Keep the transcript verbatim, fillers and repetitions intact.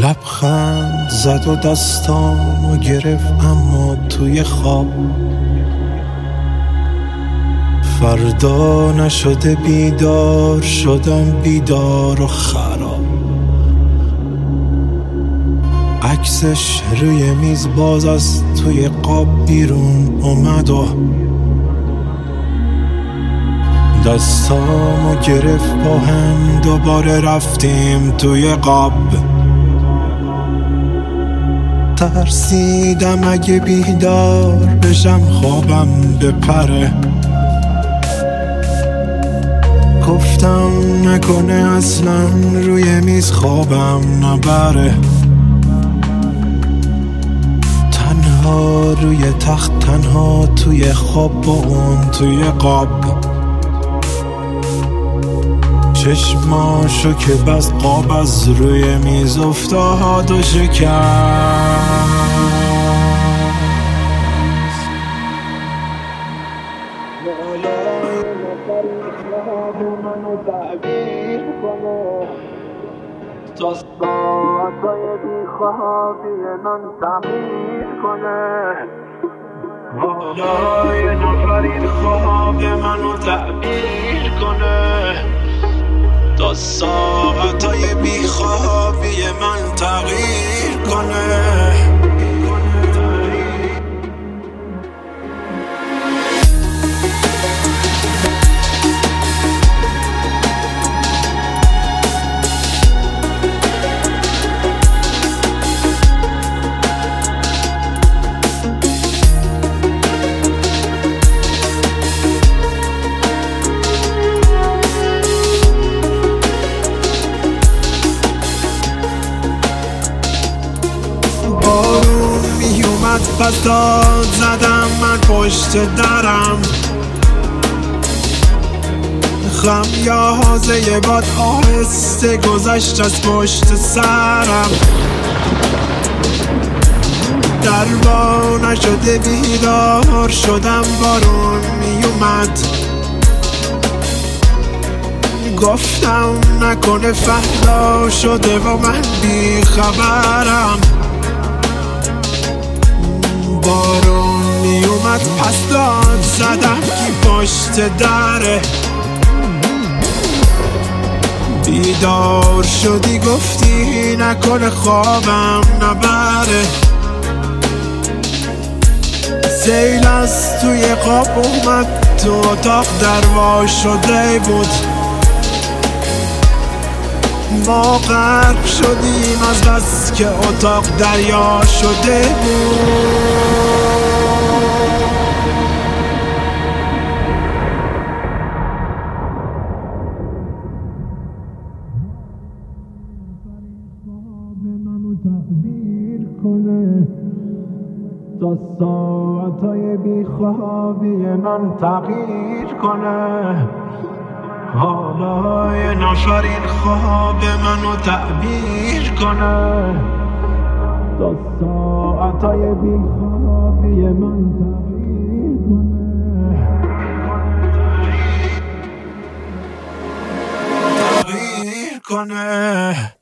لبخند زد و دستامو گرفت اما توی خواب فردا نشده بیدار شدم بیدار و خراب عکسش روی میز باز از توی قاب بیرون اومد و دستامو گرفت با هم دوباره رفتیم توی قاب ترسیدم اگه بیدار بشم خوابم بپره گفتم نکنه اصلا روی میز خوابم نبره تنها روی تخت تنها توی خواب با اون توی قاب چشماشو که بس قاب از روی میز افتاد و شکست منو تعبیر کنه تا ساعتای بیخوابی من تغییر کنه حالا یه نفر این خواب منو تعبیر کنه تا ساعتای بیخوابی من تغییر کنه پس داد زدم من پشت درم خمیازه باد آهسته گذشت از پشت سرم در با نشده بیدار شدم بارون میومد گفتم نکنه فردا شده و من بی خبرم بارون میومد پس داد زدم کی پشت دره بیدار شدی گفتی نکنه خوابم نبره سیل از توی خواب اومد تو اتاق دروا شده بود ما غرق شدیم از بس که اتاق دریا شده بود تعبیر کنه تا ساعتای بیخوابی من تغییر کنه حالا یه نفر این خواب منو تعبیر کنه تا ساعتای بیخوابی من تغییر کنه تغییر کنه